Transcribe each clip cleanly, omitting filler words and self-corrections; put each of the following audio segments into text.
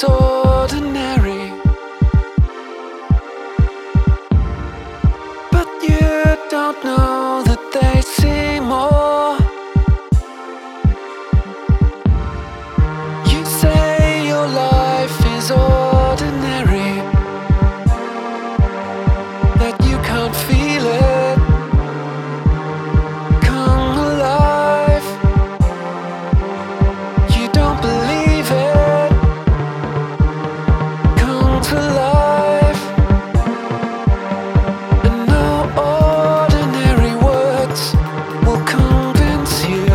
is ordinary, but you don't know that they see more. You say your life is ordinary, that you can't feel it come alive. You don't believe it come to life. And no ordinary words will convince you.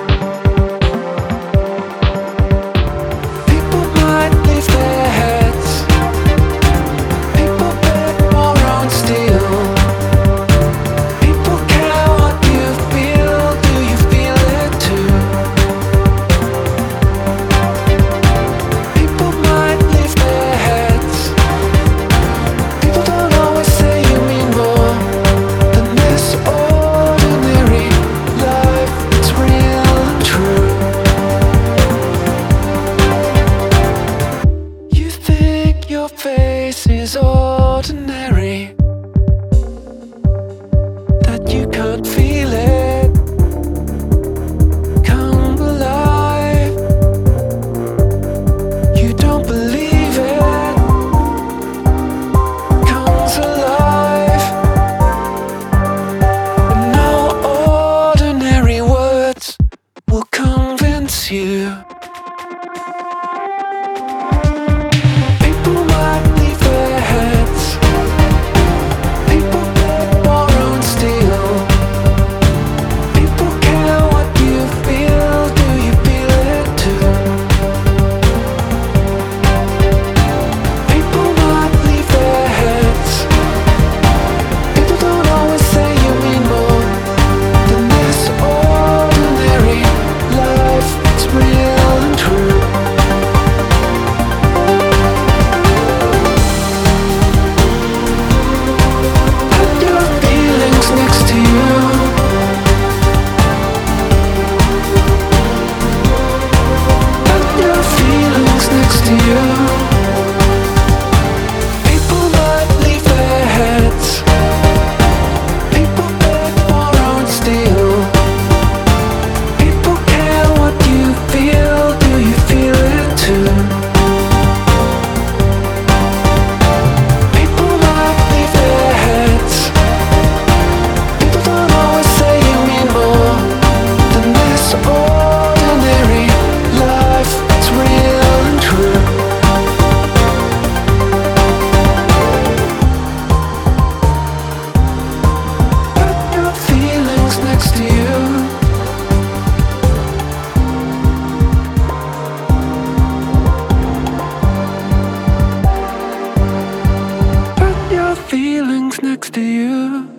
People might leave their heads, people bet more on steel. People care what you feel, do you feel it too? People might leave their heads, people don't always say you mean more than this ordinary life. It's real and true. You think your face is ordinary, that you can't feel it come alive. You don't believe it comes alive. And no ordinary words will convince you. People might leave their heads, people bet more on steel. People care what you feel, do you feel it too? People might leave their heads, people don't always say you mean more than this ordinary life. It's real and true. Put your feelings next to you. Put your feelings next to you. People might leave their heads, people bet more on steel. People care what you feel, do you feel it too? People might leave their heads, people don't always say you mean more than this ordinary life. It's real and true. Put your feelings next to you. Put your feelings next to you.